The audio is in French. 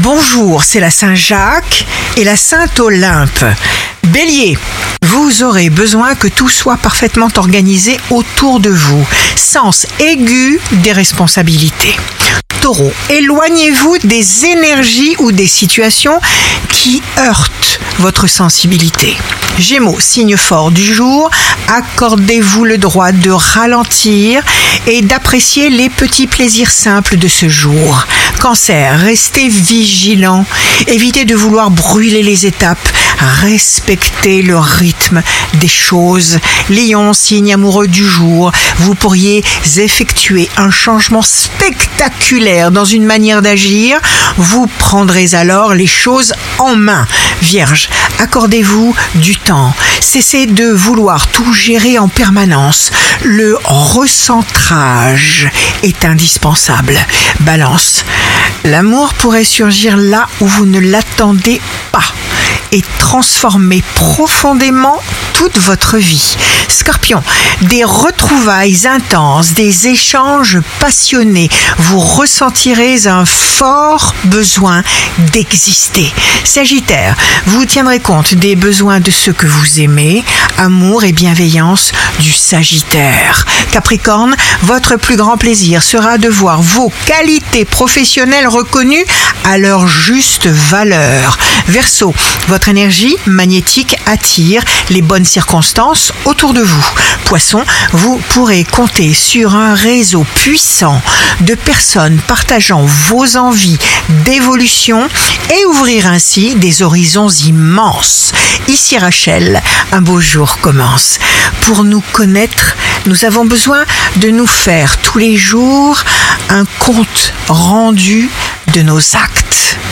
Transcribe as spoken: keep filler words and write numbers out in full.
Bonjour, c'est la Saint-Jacques et la Sainte-Olympe. Bélier, vous aurez besoin que tout soit parfaitement organisé autour de vous. Sens aigu des responsabilités. Taureau, éloignez-vous des énergies ou des situations qui heurtent votre sensibilité. Gémeaux, signe fort du jour, accordez-vous le droit de ralentir et d'apprécier les petits plaisirs simples de ce jour. Cancer, restez vigilant, évitez de vouloir brûler les étapes, respectez le rythme des choses. Lion, signe amoureux du jour, vous pourriez effectuer un changement spectaculaire dans une manière d'agir, vous prendrez alors les choses en main. Vierge, accordez-vous du temps, cessez de vouloir tout gérer en permanence. Le recentrage est indispensable. Balance, l'amour pourrait surgir là où vous ne l'attendez pas et transformer profondément toute votre vie. Scorpion, des retrouvailles intenses, des échanges passionnés, vous ressentirez un fort besoin d'exister. Sagittaire, vous tiendrez compte des besoins de ceux que vous aimez, amour et bienveillance du Sagittaire. Capricorne, votre plus grand plaisir sera de voir vos qualités professionnelles reconnues à leur juste valeur. Verseau, votre énergie magnétique attire les bonnes circonstances autour de vous. Poisson, vous pourrez compter sur un réseau puissant de personnes partageant vos envies d'évolution et ouvrir ainsi des horizons immenses. Ici Rachel, un beau jour commence. Pour nous connaître, nous avons besoin de nous faire tous les jours un compte rendu de nos actes.